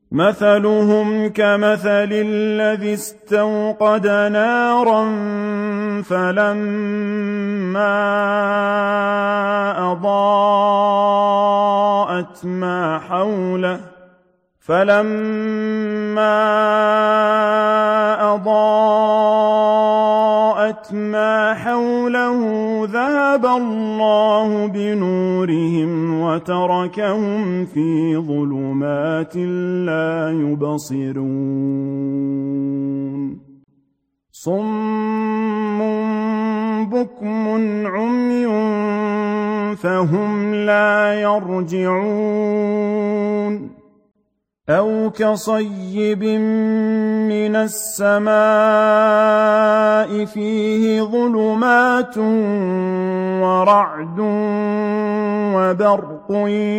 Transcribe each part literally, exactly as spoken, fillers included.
مثلهم كمثل الذي استوقد نارا فلما أضاءت ما حوله فلما أضاءت ما حوله ذهب الله بنورهم وتركهم في ظلمات لا يبصرون صم بكم عمي فهم لا يرجعون أو كصيب من السماء فيه ظلمات ورعد وبرق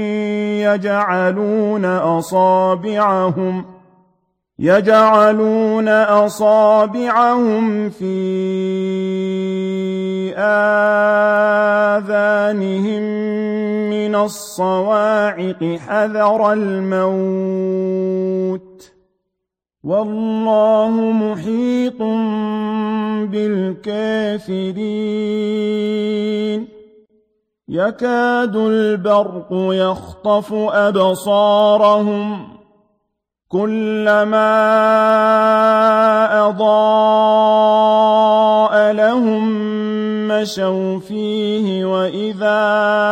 يجعلون أصابعهم يجعلون أصابعهم في آذانهم من الصواعق حذر الموت والله محيط بالكافرين يكاد البرق يخطف أبصارهم كلما أضاء لهم مشوا فيه وإذا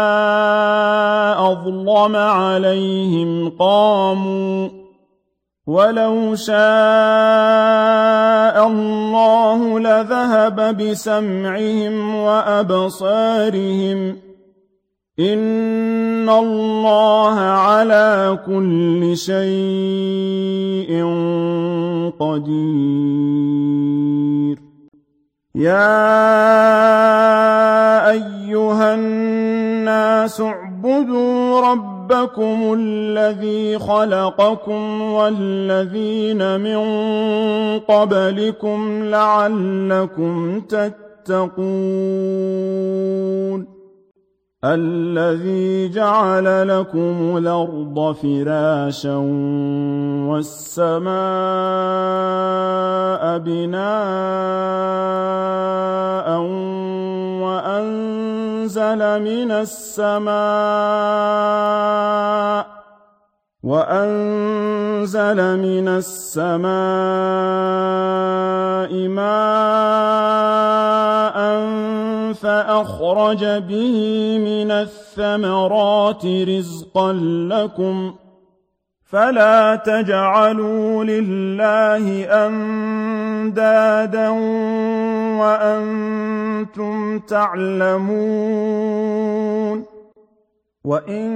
أظلم عليهم قاموا ولو شاء الله لذهب بسمعهم وأبصارهم إن الله على كل شيء قدير يا أيها الناس اعبدوا ربكم الذي خلقكم والذين من قبلكم لعلكم تتقون الذي جعل لكم الأرض فراشا والسماء بناء وأنزل من السماء وأنزل من السماء ماء فأخرج به من الثمرات رزقا لكم فلا تجعلوا لله أندادا وأنتم تعلمون وإن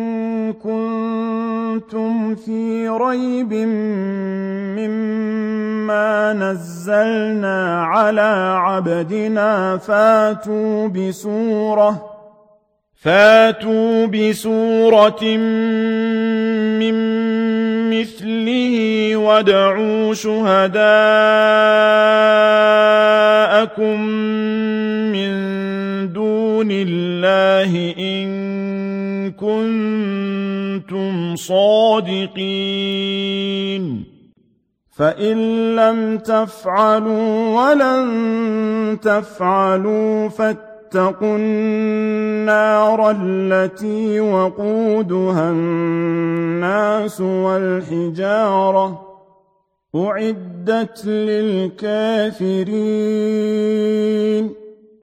كنتم في ريب مما نزلنا على عبدنا فاتوا بسورة فاتوا بسورة من مثله وادعوا شهداءكم من دون الله إن كنتم صادقين فإن لم تفعلوا ولن تفعلوا فاتقوا النار التي وقودها الناس والحجارة أعدت للكافرين